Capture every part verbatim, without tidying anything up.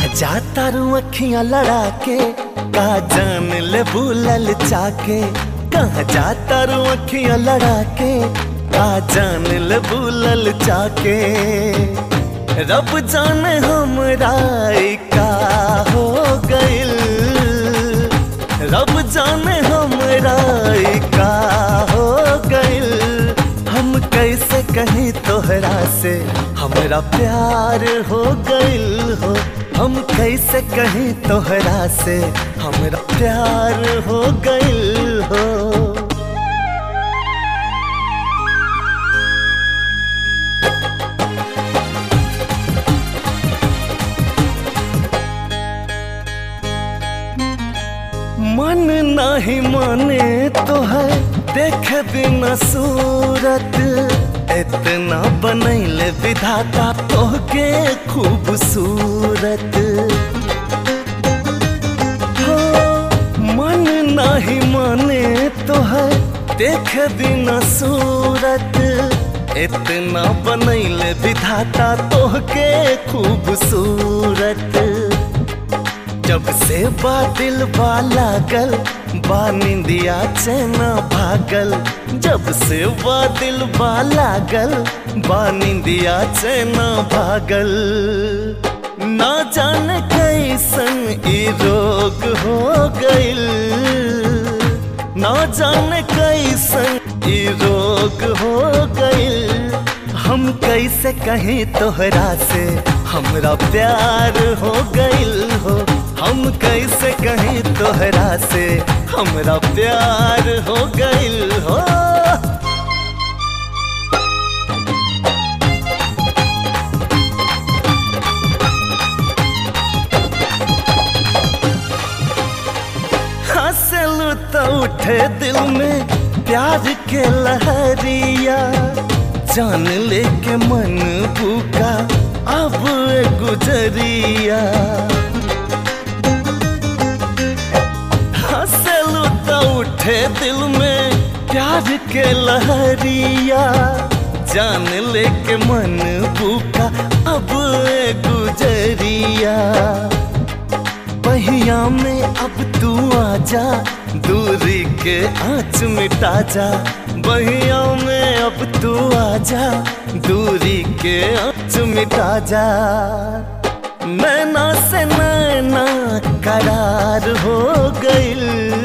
कहाँ जाता रू अखियां लड़ा के, कहाँ जान ले भूलल चाके। कहाँ जाता रू अखियां लड़ा के, कहाँ जान ले भूलल चाके। रब जाने हमरा का हो गइल, रब जाने हमरा का हो गइल। हम कैसे कहीं तोहरा से हमरा प्यार हो गइल हो। हम कैसे कहीं तोहरा से हमरा प्यार हो गइल हो। मन नहीं माने तो है देखे बिना सूरत, इतना बनैले विधाता तोहके खूबसूरत। हो मन नहीं माने तो है देखे बिना सूरत, इतना बनैले विधाता तोहके खूबसूरत। जब से बादल वाला गल बा निंदिया चैना भागल। जब से बादल वाला गल बा निंदिया चैना भागल। ना जाने कैसन ई रोग हो गइल, ना जाने कैसन ई रोग हो गइल। हम कैसे कहीं तोहरा से हमरा प्यार हो गइल हो। हम कैसे कहीं तोहरा से हमरा प्यार हो गइल हो। हंसलू तो उठे दिल में प्यार के लहरिया। जान लेके मन भूखा अब गुजरिया। हंसलू तो उठे दिल में प्यार के लहरिया। जान लेके मन भूखा अब गुजरिया। बहिया में अब तू आजा, दूरी के आँच मिटा जा। बहिया में अब तू आजा, दूरी के आँच मिटा जा। नैना से नैना करार हो गइल,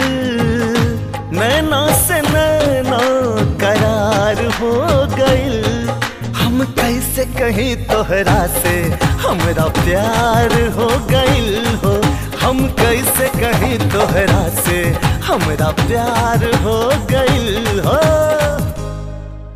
नैना से नैना करार हो गइल। हम कैसे कहीं तोहरा से हमरा प्यार हो गइल हो। हम कैसे कहीं तोहरा से हमरा प्यार हो गइल हो।